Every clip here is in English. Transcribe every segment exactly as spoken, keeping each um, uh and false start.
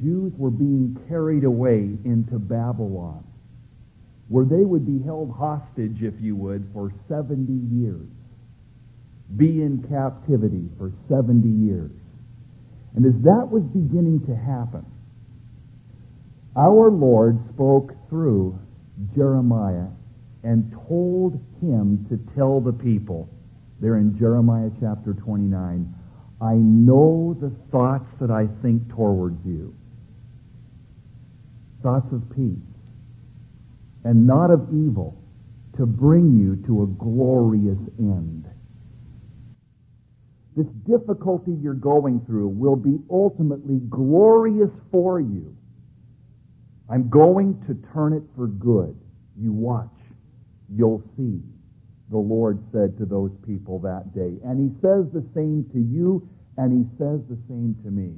Jews were being carried away into Babylon, where they would be held hostage, if you would, for seventy years. Be in captivity for seventy years. And as that was beginning to happen, our Lord spoke through Jeremiah and told him to tell the people, there in Jeremiah chapter twenty-nine, I know the thoughts that I think towards you. Thoughts of peace and not of evil, to bring you to a glorious end. This difficulty you're going through will be ultimately glorious for you. I'm going to turn it for good. You watch. You'll see, the Lord said to those people that day. And he says the same to you, and he says the same to me.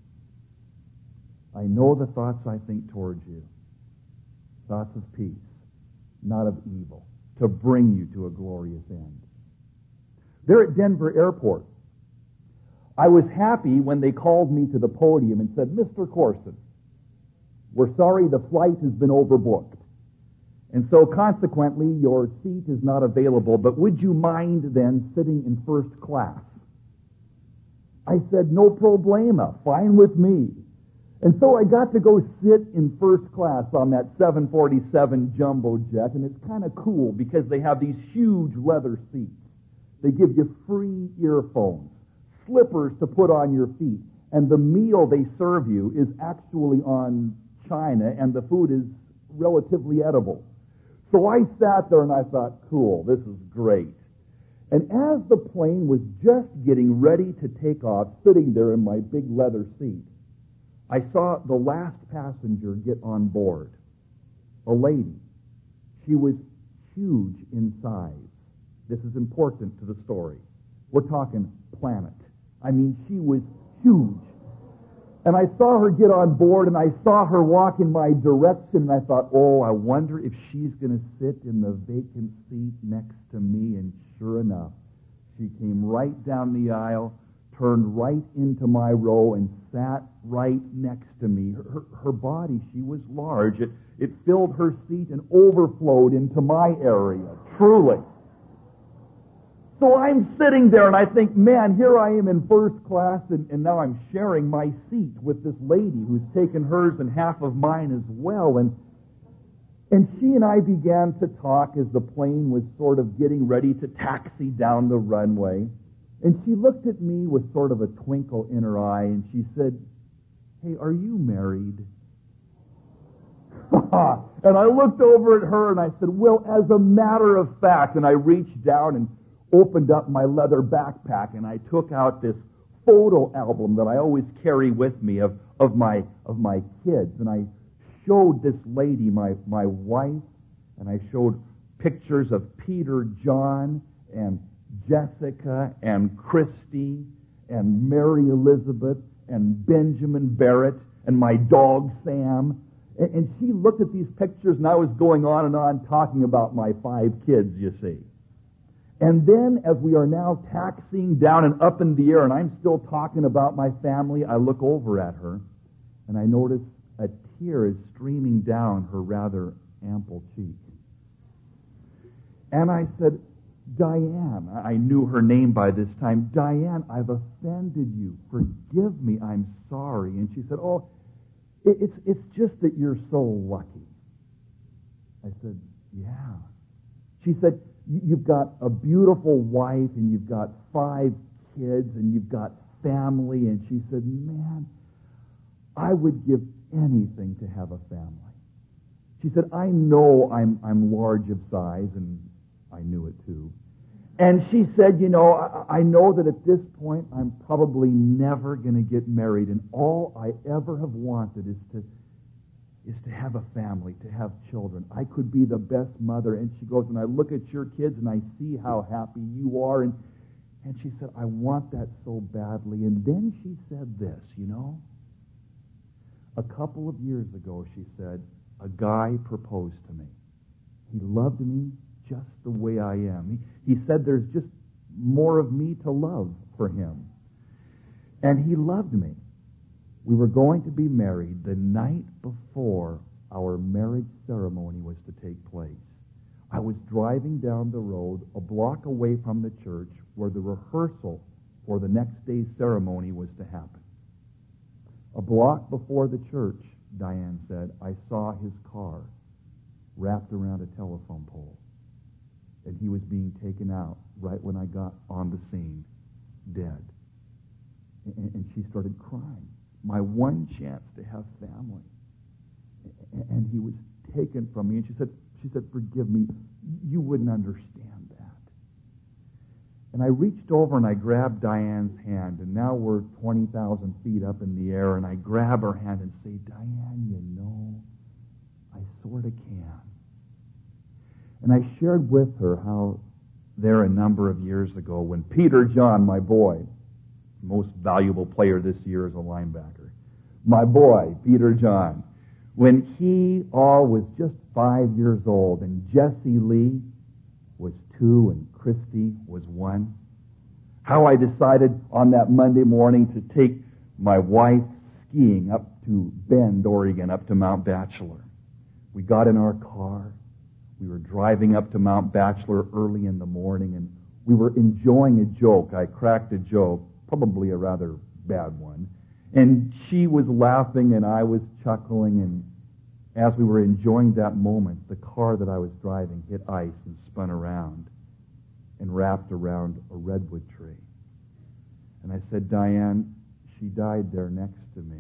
I know the thoughts I think towards you. Thoughts of peace, not of evil, to bring you to a glorious end. There at Denver Airport, I was happy when they called me to the podium and said, Mister Corson, we're sorry the flight has been overbooked. And so consequently, your seat is not available, but would you mind then sitting in first class? I said, no problema, fine with me. And so I got to go sit in first class on that seven forty-seven jumbo jet, and it's kind of cool because they have these huge leather seats. They give you free earphones, slippers to put on your feet, and the meal they serve you is actually on china, and the food is relatively edible. So I sat there and I thought, cool, this is great. And as the plane was just getting ready to take off, sitting there in my big leather seat, I saw the last passenger get on board. A lady. She was huge in size. This is important to the story. We're talking planet. I mean, she was huge. And I saw her get on board, and I saw her walk in my direction, and I thought, oh, I wonder if she's going to sit in the vacant seat next to me. And sure enough, she came right down the aisle, turned right into my row, and sat right next to me. Her, her, her body, she was large. It, it filled her seat and overflowed into my area, truly. So I'm sitting there and I think, man, here I am in first class, and, and now I'm sharing my seat with this lady who's taken hers and half of mine as well. And and she and I began to talk as the plane was sort of getting ready to taxi down the runway. And she looked at me with sort of a twinkle in her eye, and she said, hey, are you married? And I looked over at her and I said, well, as a matter of fact, and I reached down and opened up my leather backpack, and I took out this photo album that I always carry with me of, of my of my kids, and I showed this lady, my, my wife, and I showed pictures of Peter, John, and Jessica, and Christy, and Mary Elizabeth, and Benjamin Barrett, and my dog Sam. And, and she looked at these pictures, and I was going on and on talking about my five kids, you see. And then, as we are now taxiing down and up in the air, and I'm still talking about my family, I look over at her, and I notice a tear is streaming down her rather ample cheek. And I said, Diane, I knew her name by this time, Diane, I've offended you. Forgive me, I'm sorry. And she said, oh, it, it's, it's just that you're so lucky. I said, yeah. She said, you've got a beautiful wife, and you've got five kids, and you've got family. And she said, man, I would give anything to have a family. She said, I know I'm I'm large of size, and I knew it too. And she said, you know, I, I know that at this point I'm probably never going to get married, and all I ever have wanted is to is to have a family, to have children. I could be the best mother. And she goes, and I look at your kids and I see how happy you are. And, and she said, I want that so badly. And then she said this, you know, a couple of years ago, she said, a guy proposed to me. He loved me just the way I am. He, he said there's just more of me to love for him. And he loved me. We were going to be married the night before our marriage ceremony was to take place. I was driving down the road a block away from the church where the rehearsal for the next day's ceremony was to happen. A block before the church, Diane said, I saw his car wrapped around a telephone pole. And he was being taken out right when I got on the scene, dead. And, and she started crying. My one chance to have family. And he was taken from me. And she said, she said, forgive me, you wouldn't understand that. And I reached over and I grabbed Diane's hand, and now we're twenty thousand feet up in the air, and I grab her hand and say, Diane, you know, I sort of can. And I shared with her how there a number of years ago when Peter John, my boy, most valuable player this year as a linebacker, my boy, Peter John, when he all was just five years old and Jesse Lee was two and Christy was one, how I decided on that Monday morning to take my wife skiing up to Bend, Oregon, up to Mount Bachelor. We got in our car. We were driving up to Mount Bachelor early in the morning, and we were enjoying a joke. I cracked a joke, probably a rather bad one, and she was laughing and I was chuckling, and as we were enjoying that moment, the car that I was driving hit ice and spun around and wrapped around a redwood tree. And I said, Diane, she died there next to me.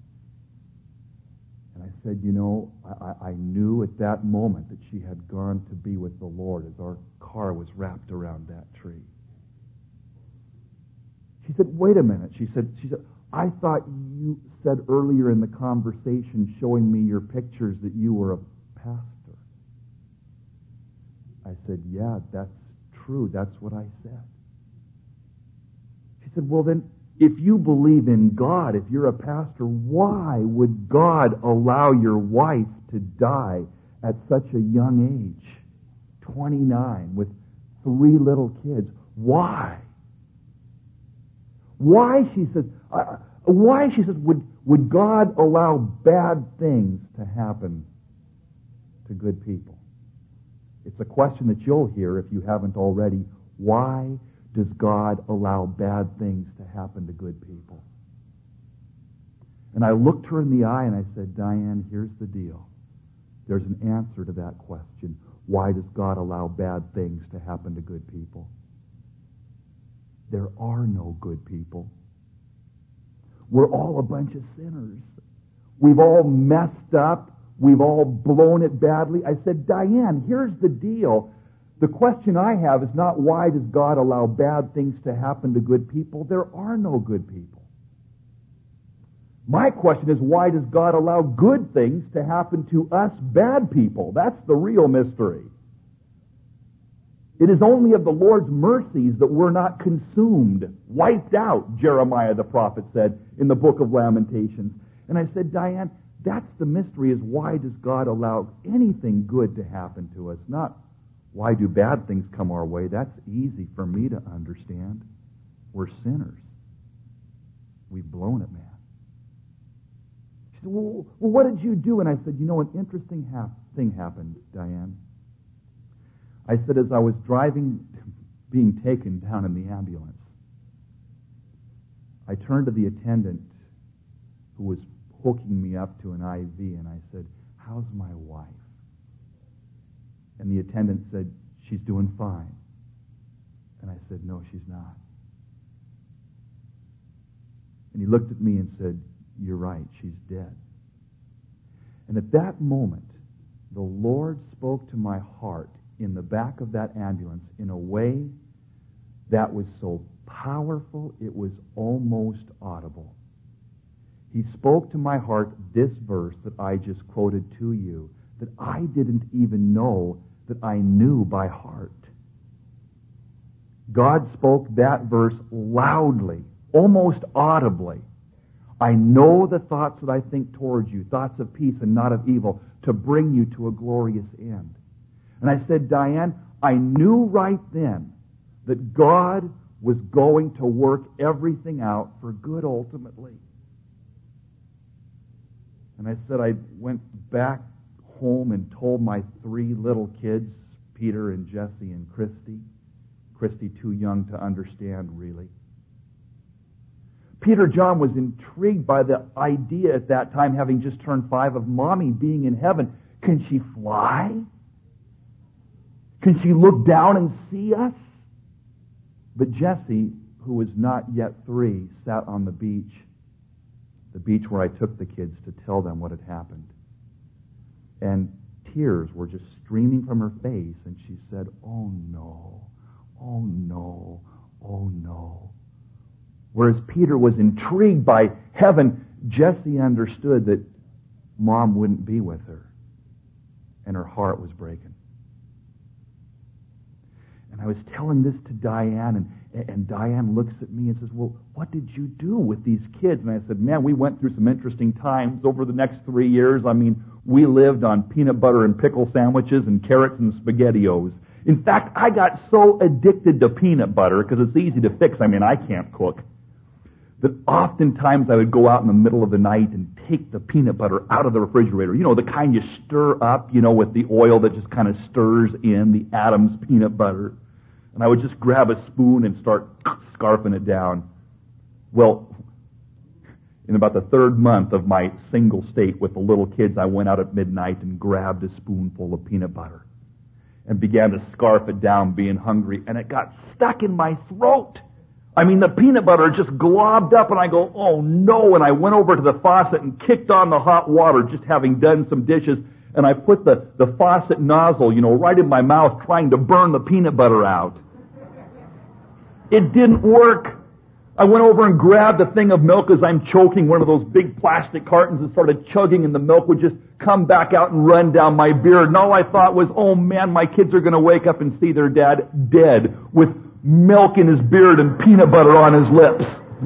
And I said, you know, I, I knew at that moment that she had gone to be with the Lord as our car was wrapped around that tree. She said, wait a minute. She said, she said, I thought you said earlier in the conversation showing me your pictures that you were a pastor. I said, yeah, that's true. That's what I said. She said, well then, if you believe in God, if you're a pastor, why would God allow your wife to die at such a young age, twenty-nine, with three little kids? Why? Why, she says, uh, why, she says, would, would God allow bad things to happen to good people? It's a question that you'll hear if you haven't already. Why does God allow bad things to happen to good people? And I looked her in the eye and I said, Diane, here's the deal. There's an answer to that question. Why does God allow bad things to happen to good people? There are no good people. We're all a bunch of sinners. We've all messed up. We've all blown it badly. I said, Diane, here's the deal. The question I have is not why does God allow bad things to happen to good people? There are no good people. My question is, why does God allow good things to happen to us bad people? That's the real mystery. It is only of the Lord's mercies that we're not consumed, wiped out, Jeremiah the prophet said in the book of Lamentations. And I said, Diane, that's the mystery, is why does God allow anything good to happen to us? Not why do bad things come our way? That's easy for me to understand. We're sinners. We've blown it, man. She said, well, well what did you do? And I said, you know, an interesting ha- thing happened, Diane. I said, as I was driving, being taken down in the ambulance, I turned to the attendant who was hooking me up to an I V, and I said, how's my wife? And the attendant said, she's doing fine. And I said, no, she's not. And he looked at me and said, you're right, she's dead. And at that moment, the Lord spoke to my heart in the back of that ambulance in a way that was so powerful it was almost audible. He spoke to my heart this verse that I just quoted to you, that I didn't even know that I knew by heart. God spoke that verse loudly, almost audibly. I know the thoughts that I think towards you, thoughts of peace and not of evil, to bring you to a glorious end. And I said, Diane, I knew right then that God was going to work everything out for good ultimately. And I said I went back home and told my three little kids, Peter and Jesse and Christy. Christy too young to understand, really. Peter John was intrigued by the idea at that time, having just turned five, of Mommy being in heaven. Can she fly? Can she look down and see us? But Jesse, who was not yet three, sat on the beach, the beach where I took the kids to tell them what had happened. And tears were just streaming from her face, and she said, "Oh no, oh no, oh no." Whereas Peter was intrigued by heaven, Jesse understood that Mom wouldn't be with her, and her heart was breaking. And I was telling this to Diane, and, and Diane looks at me and says, "Well, what did you do with these kids?" And I said, "Man, we went through some interesting times over the next three years. I mean, we lived on peanut butter and pickle sandwiches and carrots and SpaghettiOs. In fact, I got so addicted to peanut butter, because it's easy to fix. I mean, I can't cook, that oftentimes I would go out in the middle of the night and take the peanut butter out of the refrigerator. You know, the kind you stir up, you know, with the oil that just kind of stirs in, the Adams peanut butter. And I would just grab a spoon and start scarfing it down. Well, in about the third month of my single state with the little kids, I went out at midnight and grabbed a spoonful of peanut butter and began to scarf it down, being hungry, and it got stuck in my throat. I mean, the peanut butter just globbed up, and I go, "Oh no," and I went over to the faucet and kicked on the hot water, just having done some dishes, and I put the, the faucet nozzle, you know, right in my mouth, trying to burn the peanut butter out. It didn't work. I went over and grabbed a thing of milk as I'm choking one of those big plastic cartons and started chugging, and the milk would just come back out and run down my beard. And all I thought was, "Oh man, my kids are going to wake up and see their dad dead with milk in his beard and peanut butter on his lips."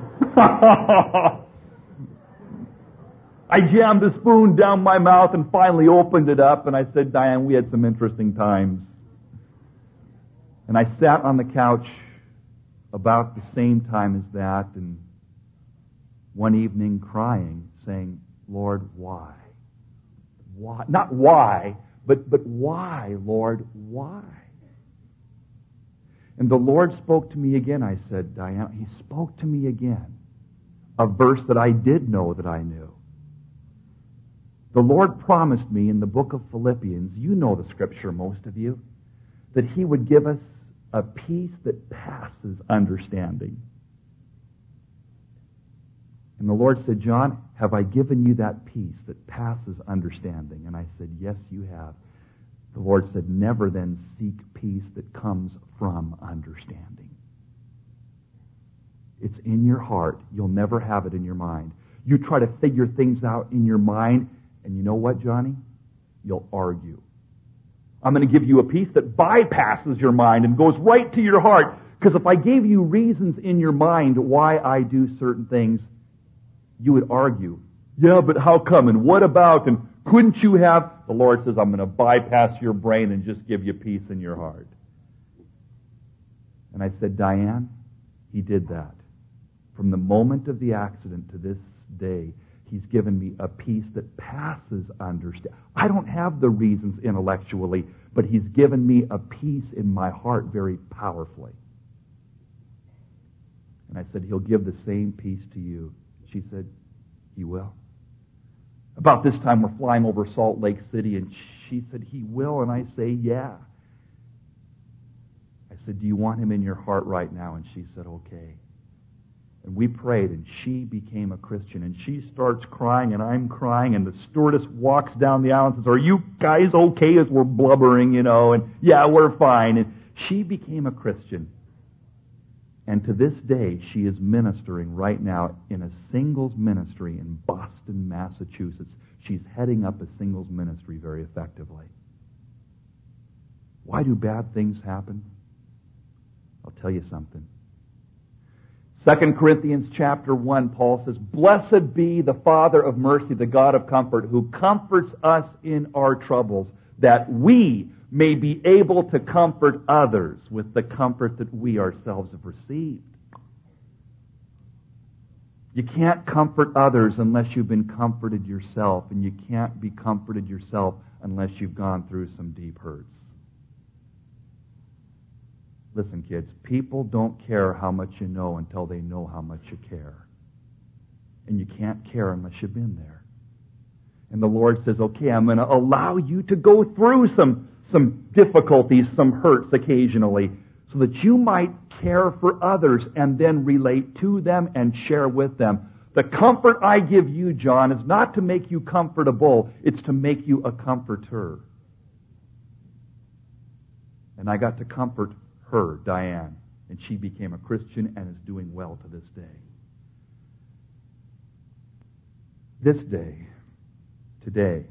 I jammed the spoon down my mouth and finally opened it up, and I said, "Diane, we had some interesting times." And I sat on the couch about the same time as that, and one evening crying, saying, "Lord, why? Why? Not why, but, but why, Lord, why?" And the Lord spoke to me again. I said, "Diane," He spoke to me again, a verse that I did know that I knew. The Lord promised me in the book of Philippians, you know the scripture, most of you, that He would give us a peace that passes understanding. And the Lord said, "John, have I given you that peace that passes understanding?" And I said, "Yes, you have." The Lord said, "Never then seek peace that comes from understanding." It's in your heart. You'll never have it in your mind. You try to figure things out in your mind, and you know what, Johnny? You'll argue. I'm going to give you a peace that bypasses your mind and goes right to your heart. Because if I gave you reasons in your mind why I do certain things, you would argue. "Yeah, but how come? And what about? And couldn't you have?" The Lord says, "I'm going to bypass your brain and just give you peace in your heart." And I said, "Diane, He did that. From the moment of the accident to this day, He's given me a peace that passes understanding. I don't have the reasons intellectually, but He's given me a peace in my heart very powerfully." And I said, "He'll give the same peace to you." She said, "He will." About this time, we're flying over Salt Lake City, and she said, "He will." And I say, "Yeah." I said, "Do you want Him in your heart right now?" And she said, "Okay." And we prayed, and she became a Christian. And she starts crying, and I'm crying, and the stewardess walks down the aisle and says, "Are you guys okay?" As we're blubbering, you know, and "Yeah, we're fine." And she became a Christian. And to this day, she is ministering right now in a singles ministry in Boston, Massachusetts. She's heading up a singles ministry very effectively. Why do bad things happen? I'll tell you something. Second Corinthians chapter one, Paul says, "Blessed be the Father of mercy, the God of comfort, who comforts us in our troubles, that we may be able to comfort others with the comfort that we ourselves have received." You can't comfort others unless you've been comforted yourself, and you can't be comforted yourself unless you've gone through some deep hurts. Listen, kids, people don't care how much you know until they know how much you care. And you can't care unless you've been there. And the Lord says, okay, I'm going to allow you to go through some, some difficulties, some hurts occasionally, so that you might care for others and then relate to them and share with them. The comfort I give you, John, is not to make you comfortable. It's to make you a comforter. And I got to comfort her, Diane, and she became a Christian and is doing well to this day. This day, today,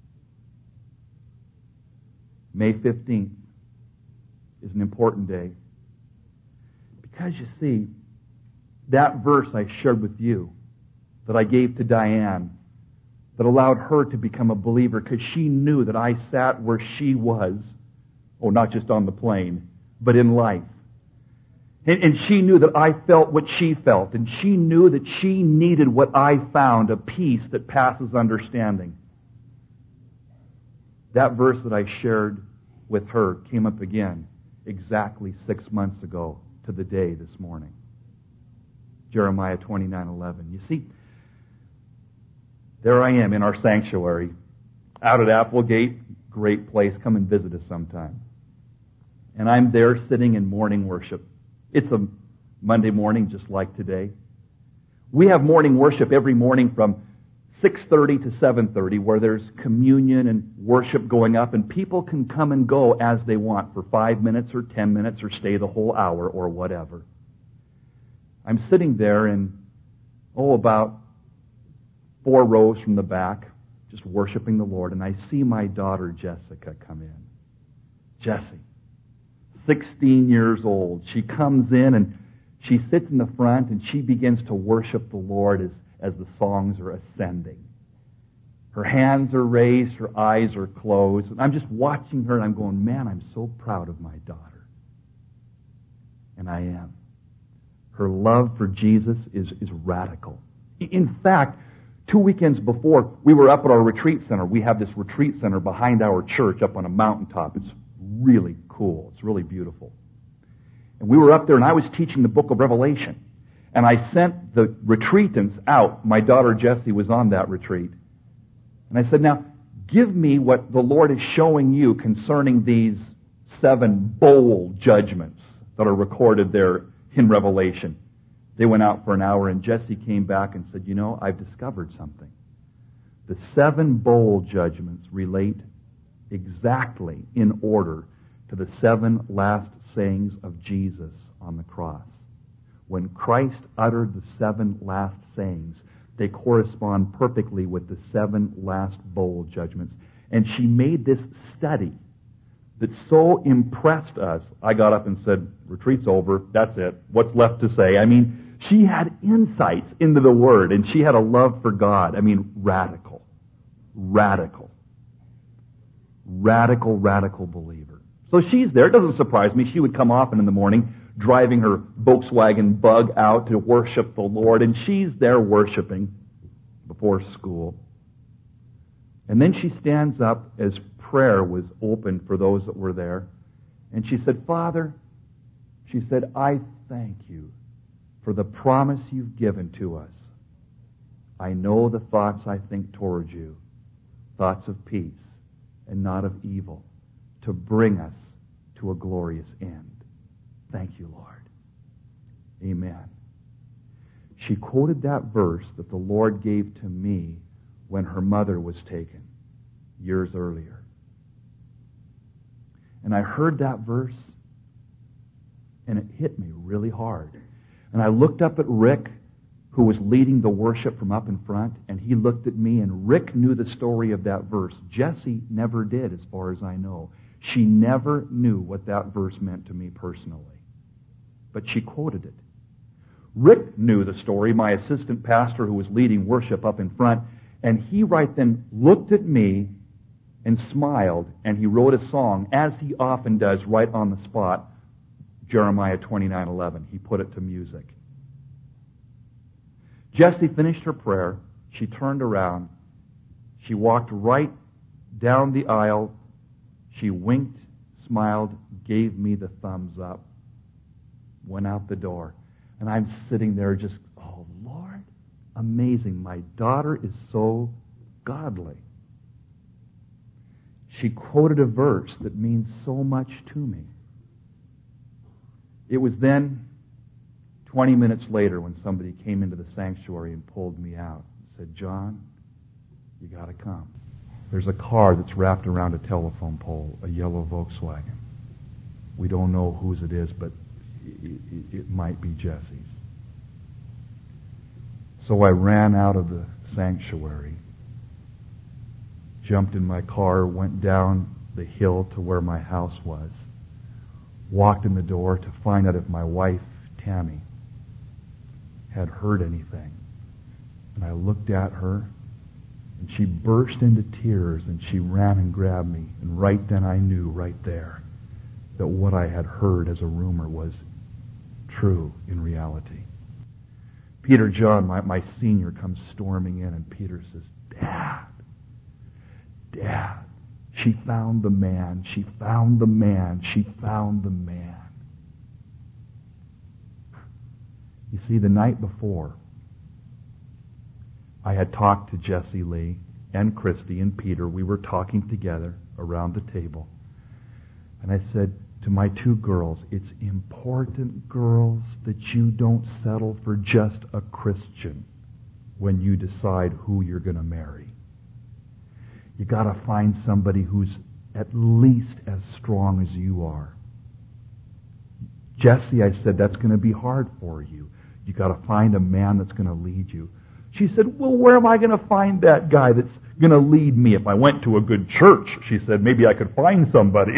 May fifteenth, is an important day. Because you see, that verse I shared with you, that I gave to Diane, that allowed her to become a believer, because she knew that I sat where she was, oh, not just on the plane, but in life. And, and she knew that I felt what she felt, and she knew that she needed what I found, a peace that passes understanding. That verse that I shared with her came up again exactly six months ago to the day this morning. Jeremiah twenty-nine eleven. You see, there I am in our sanctuary, out at Applegate. Great place. Come and visit us sometime. And I'm there sitting in morning worship. It's a Monday morning just like today. We have morning worship every morning from six thirty to seven thirty, where there's communion and worship going up, and people can come and go as they want for five minutes or ten minutes or stay the whole hour or whatever. I'm sitting there in, oh, about four rows from the back, just worshiping the Lord, and I see my daughter Jessica come in. Jessie, sixteen years old. She comes in and she sits in the front and she begins to worship the Lord as as the songs are ascending. Her hands are raised, her eyes are closed, and I'm just watching her and I'm going, man, I'm so proud of my daughter. And I am. Her love for Jesus is, is radical. In fact, two weekends before, we were up at our retreat center. We have this retreat center behind our church up on a mountaintop. It's really cool. It's really beautiful. And we were up there and I was teaching the book of Revelation. And I sent the retreatants out. My daughter Jessie was on that retreat. And I said, now, give me what the Lord is showing you concerning these seven bowl judgments that are recorded there in Revelation. They went out for an hour, and Jessie came back and said, you know, I've discovered something. The seven bowl judgments relate exactly in order to the seven last sayings of Jesus on the cross. When Christ uttered the seven last sayings, they correspond perfectly with the seven last bowl judgments. And she made this study that so impressed us. I got up and said, retreat's over, that's it, what's left to say? I mean, she had insights into the Word, and she had a love for God. I mean, radical. Radical. Radical, radical believer. So she's there. It doesn't surprise me. She would come often in the morning, driving her Volkswagen Bug out to worship the Lord, and she's there worshiping before school. And then she stands up as prayer was open for those that were there, and she said, Father, she said, I thank you for the promise you've given to us. I know the thoughts I think towards you, thoughts of peace and not of evil, to bring us to a glorious end. Thank you, Lord. Amen. She quoted that verse that the Lord gave to me when her mother was taken years earlier. And I heard that verse, and it hit me really hard. And I looked up at Rick, who was leading the worship from up in front, and he looked at me, and Rick knew the story of that verse. Jessie never did, as far as I know. She never knew what that verse meant to me personally. But she quoted it. Rick knew the story, my assistant pastor who was leading worship up in front, and he right then looked at me and smiled, and he wrote a song, as he often does right on the spot, Jeremiah twenty-nine eleven. He put it to music. Jessie finished her prayer. She turned around. She walked right down the aisle. She winked, smiled, gave me the thumbs up, went out the door. And I'm sitting there just, oh, Lord, amazing. My daughter is so godly. She quoted a verse that means so much to me. It was then, twenty minutes later, when somebody came into the sanctuary and pulled me out and said, John, you got to come. There's a car that's wrapped around a telephone pole, a yellow Volkswagen. We don't know whose it is, but it, it, it might be Jesse's. So I ran out of the sanctuary, jumped in my car, went down the hill to where my house was, walked in the door to find out if my wife, Tammy, had heard anything. And I looked at her, and she burst into tears, and she ran and grabbed me. And right then I knew, right there, that what I had heard as a rumor was true in reality. Peter John, my, my senior, comes storming in, and Peter says, Dad, Dad, she found the man, she found the man, she found the man. You see, the night before, I had talked to Jessie Lee and Christy and Peter. We were talking together around the table. And I said to my two girls, it's important, girls, that you don't settle for just a Christian when you decide who you're going to marry. You got to find somebody who's at least as strong as you are. Jessie, I said, that's going to be hard for you. You got to find a man that's going to lead you. She said, well, where am I going to find that guy that's going to lead me? If I went to a good church, she said, maybe I could find somebody.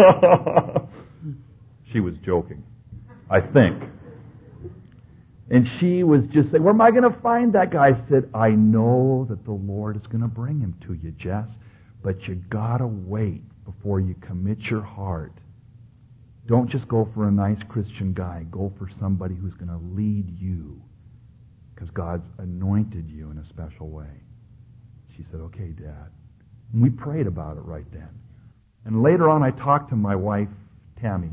She was joking, I think. And she was just saying, where am I going to find that guy? I said, I know that the Lord is going to bring him to you, Jess, but you got to wait before you commit your heart. Don't just go for a nice Christian guy. Go for somebody who's going to lead you, because God's anointed you in a special way. She said, okay, Dad. And we prayed about it right then. And later on, I talked to my wife, Tammy.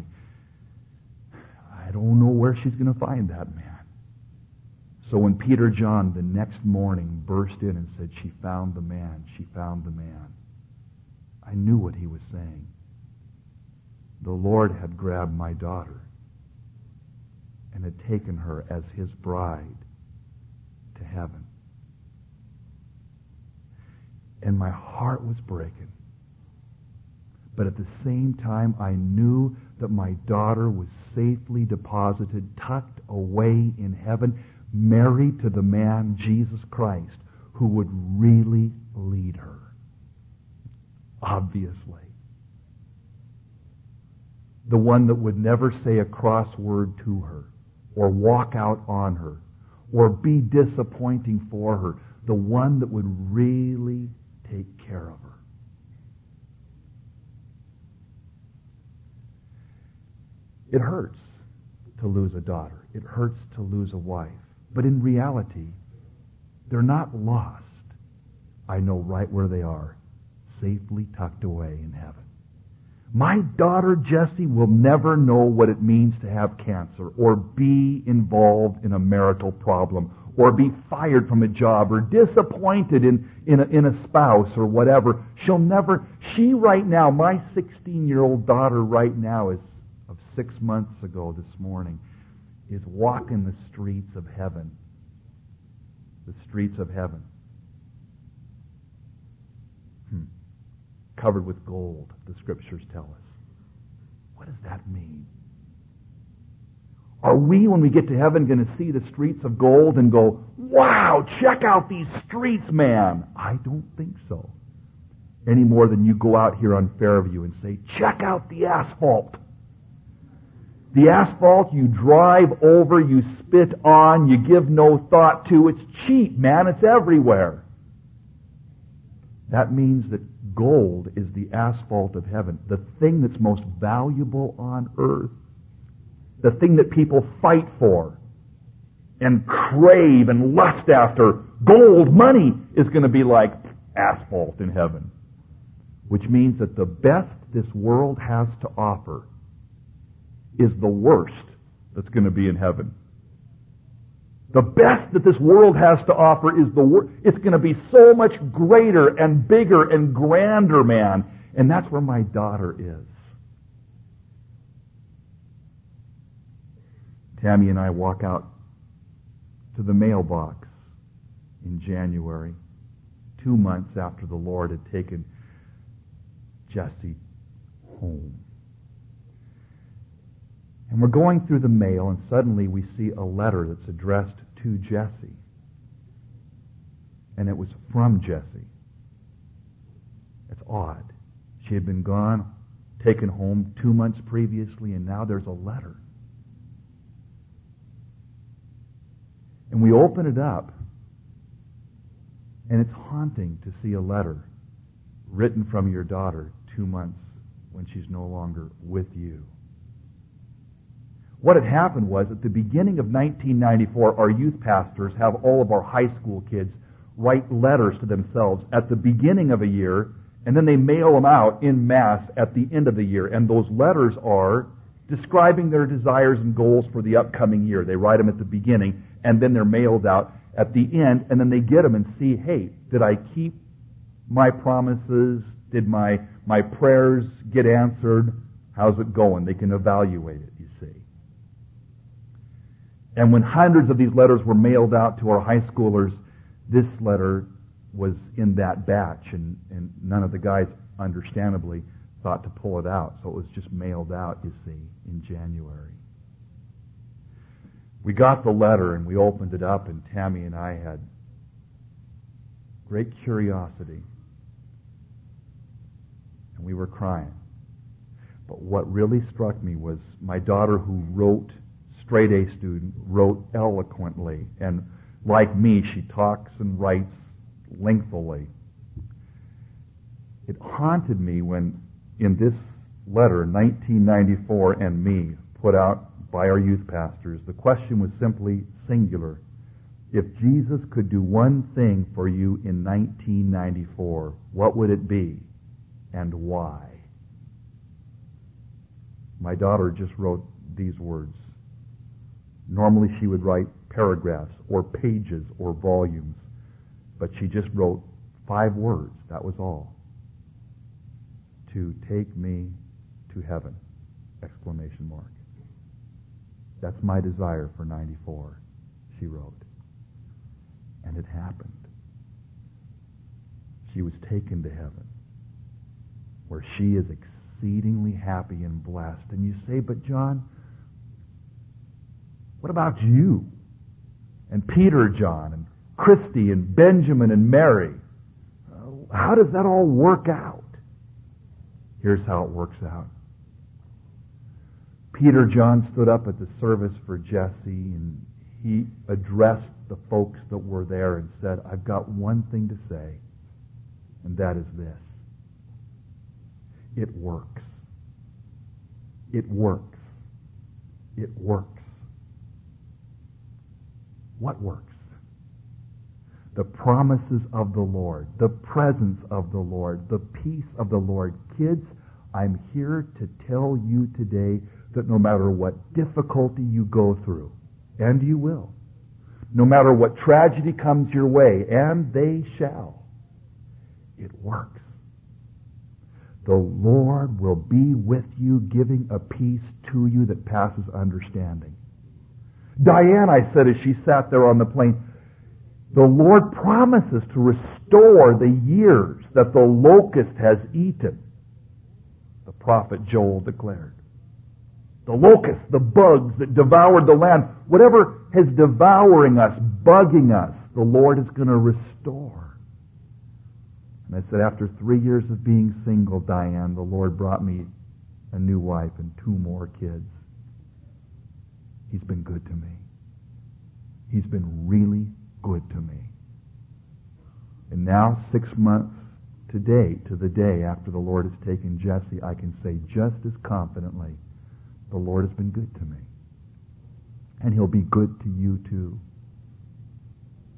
I don't know where she's going to find that man. So when Peter John the next morning burst in and said, she found the man, she found the man, I knew what he was saying. The Lord had grabbed my daughter and had taken her as his bride to heaven. And my heart was breaking. But at the same time, I knew that my daughter was safely deposited, tucked away in heaven, married to the man, Jesus Christ, who would really lead her. Obviously. The one that would never say a cross word to her, or walk out on her, or be disappointing for her. The one that would really take care of her. It hurts to lose a daughter. It hurts to lose a wife. But in reality, they're not lost. I know right where they are, safely tucked away in heaven. My daughter, Jessie, will never know what it means to have cancer or be involved in a marital problem or be fired from a job or disappointed in, in, a, in a spouse or whatever. She'll never, she right now, my sixteen-year-old daughter right now is, of six months ago this morning, is walking the streets of heaven. The streets of heaven. Hmm. Covered with gold, the Scriptures tell us. What does that mean? Are we, when we get to heaven, going to see the streets of gold and go, wow, check out these streets, man? I don't think so. Any more than you go out here on Fairview and say, check out the asphalt. The asphalt you drive over, you spit on, you give no thought to. It's cheap, man. It's everywhere. That means that gold is the asphalt of heaven, the thing that's most valuable on earth, the thing that people fight for and crave and lust after. Gold, money is going to be like asphalt in heaven. Which means that the best this world has to offer is the worst that's going to be in heaven. The best that this world has to offer is the worst. It's going to be so much greater and bigger and grander, man. And that's where my daughter is. Tammy and I walk out to the mailbox in January, two months after the Lord had taken Jesse home. And we're going through the mail, and suddenly we see a letter that's addressed to Jesse. And it was from Jesse. It's odd. She had been gone, taken home two months previously, and now there's a letter. And we open it up, and it's haunting to see a letter written from your daughter two months when she's no longer with you. What had happened was, at the beginning of nineteen ninety-four, our youth pastors have all of our high school kids write letters to themselves at the beginning of a year, and then they mail them out in mass at the end of the year. And those letters are describing their desires and goals for the upcoming year. They write them at the beginning, and then they're mailed out at the end, and then they get them and see, hey, did I keep my promises? Did my, my prayers get answered? How's it going? They can evaluate it, you see. And when hundreds of these letters were mailed out to our high schoolers, this letter was in that batch, and, and none of the guys, understandably, thought to pull it out. So it was just mailed out, you see, in January. We got the letter, and we opened it up, and Tammy and I had great curiosity. And we were crying. But what really struck me was my daughter, who wrote, straight A student, wrote eloquently. And like me, she talks and writes lengthily. It haunted me when, in this letter, nineteen ninety-four and Me, put out by our youth pastors, the question was simply singular. If Jesus could do one thing for you in nineteen ninety-four, what would it be, and why? My daughter just wrote these words. Normally she would write paragraphs or pages or volumes, but she just wrote five words. That was all. To take me to heaven! Exclamation mark. That's my desire for ninety-four, she wrote. And it happened. She was taken to heaven, where she is exceedingly happy and blessed. And you say, but John, what about you? And Peter, John, and Christy, and Benjamin, and Mary? Uh, how does that all work out? Here's how it works out. Peter John stood up at the service for Jesse, and he addressed the folks that were there and said, I've got one thing to say, and that is this. It works. It works. It works. What works? The promises of the Lord, the presence of the Lord, the peace of the Lord. Kids, I'm here to tell you today that no matter what difficulty you go through, and you will, no matter what tragedy comes your way, and they shall, it works. The Lord will be with you, giving a peace to you that passes understanding. Diane, I said as she sat there on the plane, the Lord promises to restore the years that the locust has eaten. The prophet Joel declared. The locusts, the bugs that devoured the land, whatever is devouring us, bugging us, the Lord is going to restore. And I said, after three years of being single, Diane, the Lord brought me a new wife and two more kids. He's been good to me. He's been really good to me. And now, six months today, to the day after the Lord has taken Jesse, I can say just as confidently, the Lord has been good to me. And He'll be good to you too.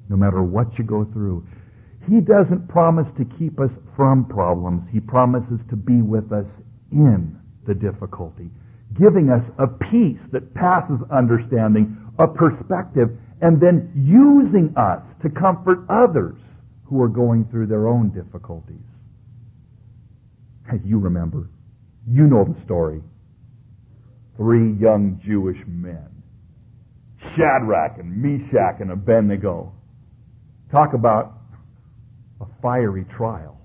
no matter what you go through. He doesn't promise to keep us from problems. He promises to be with us in the difficulty, giving us a peace that passes understanding, a perspective, and then using us to comfort others who are going through their own difficulties. You remember, you know the story. Three young Jewish men, Shadrach and Meshach and Abednego. Talk about a fiery trial.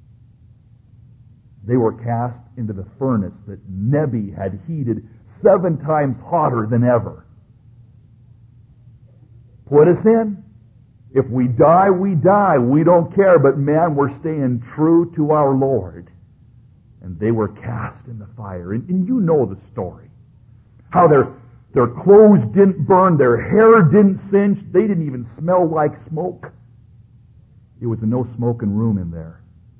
They were cast into the furnace that Nebi had heated seven times hotter than ever. Put us in. If we die, we die. We don't care, but man, we're staying true to our Lord. And they were cast in the fire. And, and you know the story. How their, their clothes didn't burn, their hair didn't singe, they didn't even smell like smoke. It was a no-smoking room in there.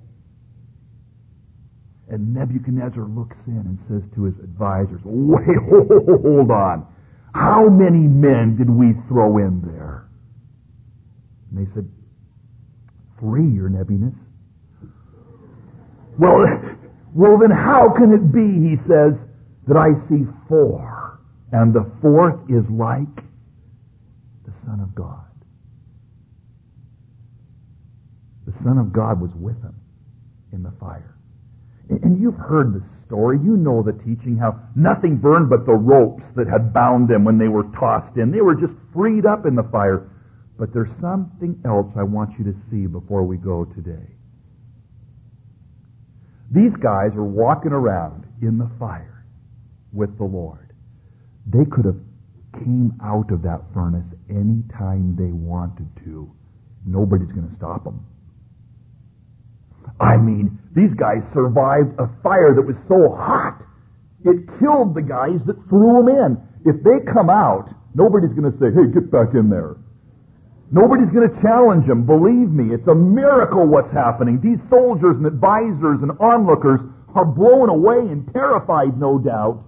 And Nebuchadnezzar looks in and says to his advisors, wait, hold on. How many men did we throw in there? And they said, three, your Nebuchadnezzar. Well, well, then how can it be, he says, that I see four, and the fourth is like the Son of God. The Son of God was with him in the fire. And you've heard the story. You know the teaching, how nothing burned but the ropes that had bound them when they were tossed in. They were just freed up in the fire. But there's something else I want you to see before we go today. These guys are walking around in the fire with the Lord. They could have came out of that furnace any time they wanted to. Nobody's going to stop them. I mean, these guys survived a fire that was so hot, it killed the guys that threw them in. If they come out, nobody's going to say, hey, get back in there. Nobody's going to challenge them. Believe me, it's a miracle what's happening. These soldiers and advisors and onlookers are blown away and terrified, no doubt.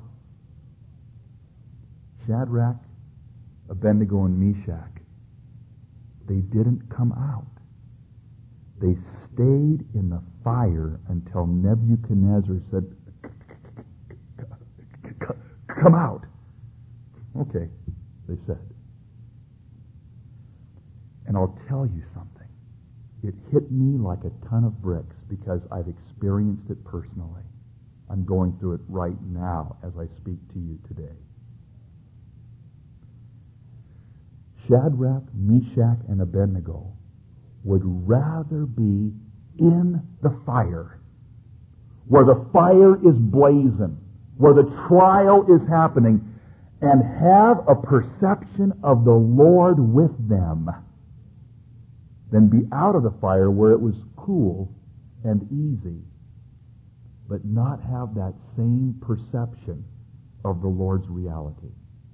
Shadrach, Abednego, and Meshach, they didn't come out. They stayed in the fire until Nebuchadnezzar said, come out. Okay, they said. And I'll tell you something. It hit me like a ton of bricks because I've experienced it personally. I'm going through it right now as I speak to you today. Shadrach, Meshach, and Abednego would rather be in the fire, where the fire is blazing, where the trial is happening, and have a perception of the Lord with them, than be out of the fire where it was cool and easy, but not have that same perception of the Lord's reality.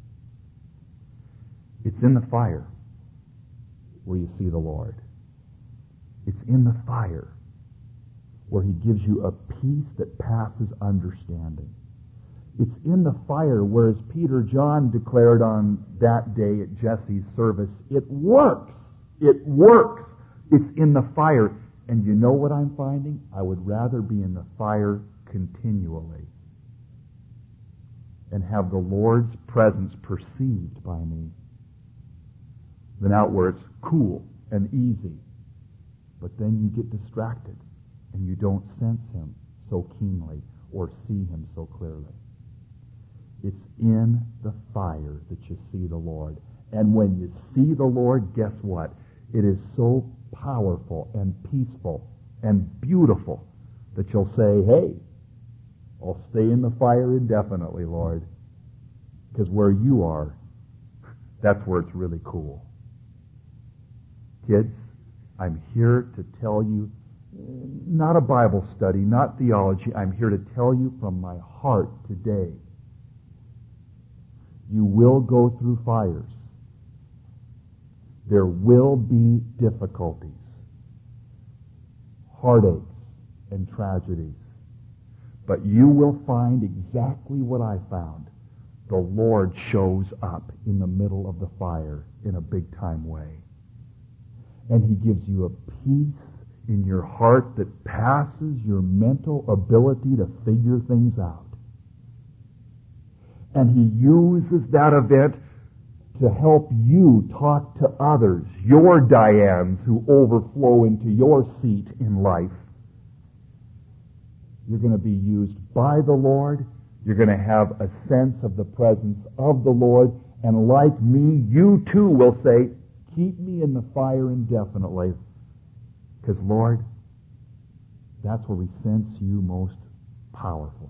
It's in the fire where you see the Lord. It's in the fire where he gives you a peace that passes understanding. It's in the fire where, as Peter John declared on that day at Jesse's service, it works. It works. It's in the fire. And you know what I'm finding? I would rather be in the fire continually and have the Lord's presence perceived by me than out where it's cool and easy. But then you get distracted and you don't sense him so keenly or see him so clearly. It's in the fire that you see the Lord. And when you see the Lord, guess what? It is so powerful and peaceful and beautiful that you'll say, hey, I'll stay in the fire indefinitely, Lord. Because where you are, that's where it's really cool. Kids, I'm here to tell you, not a Bible study, not theology. I'm here to tell you from my heart today, you will go through fires. There will be difficulties, heartaches, and tragedies. But you will find exactly what I found. The Lord shows up in the middle of the fire in a big-time way. And he gives you a peace in your heart that passes your mental ability to figure things out. And he uses that event to help you talk to others, your Dianes who overflow into your seat in life. You're going to be used by the Lord. You're going to have a sense of the presence of the Lord. And like me, you too will say, keep me in the fire indefinitely. Because, Lord, that's where we sense you most powerfully.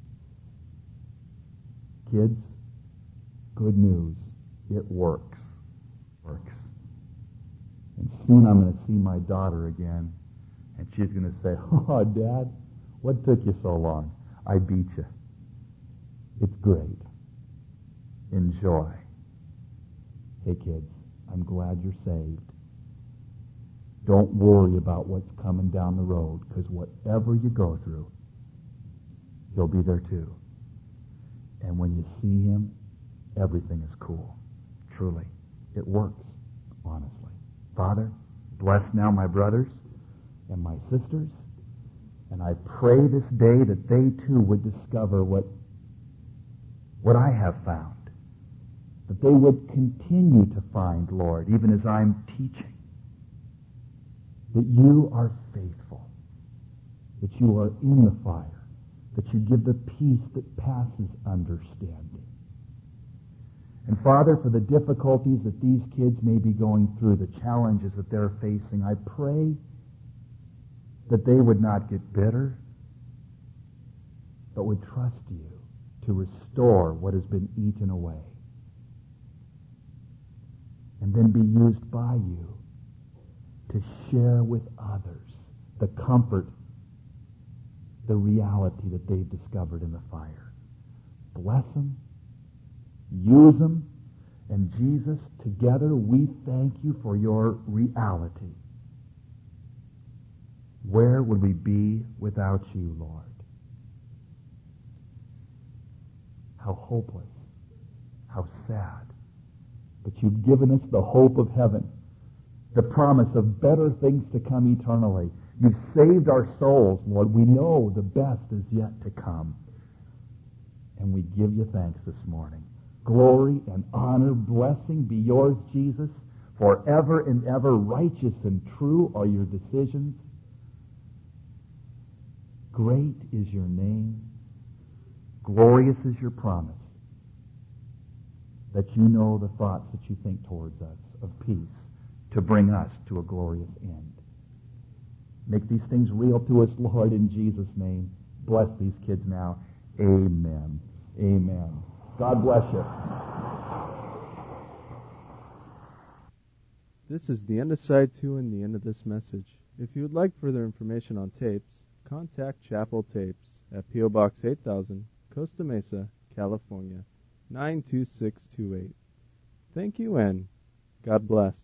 Kids, good news. It works. Works. And soon I'm going to see my daughter again, and she's going to say, oh, Dad, what took you so long? I beat you. It's great. Enjoy. Hey, kids, I'm glad you're saved. Don't worry about what's coming down the road, because whatever you go through, He'll be there too. And when you see Him, everything is cool. Truly. It works, honestly. Father, bless now my brothers and my sisters, and I pray this day that they too would discover what, what I have found. That they would continue to find, Lord, even as I'm teaching. That you are faithful. That you are in the fire. That you give the peace that passes understanding. And Father, for the difficulties that these kids may be going through, the challenges that they're facing, I pray that they would not get bitter, but would trust you to restore what has been eaten away. And then be used by you to share with others the comfort, the reality that they've discovered in the fire. Bless them. Use them. And Jesus, together we thank you for your reality. Where would we be without you, Lord? How hopeless. How sad. But you've given us the hope of heaven. The promise of better things to come eternally. You've saved our souls, Lord. We know the best is yet to come. And we give you thanks this morning. Glory and honor, blessing be yours, Jesus. Forever and ever, righteous and true are your decisions. Great is your name. Glorious is your promise. That you know the thoughts that you think towards us of peace to bring us to a glorious end. Make these things real to us, Lord, in Jesus' name. Bless these kids now. Amen. Amen. God bless you. This is the end of side two and the end of this message. If you would like further information on tapes, contact Chapel Tapes at P O Box eight thousand, Costa Mesa, California, nine two six two eight. Thank you and God bless.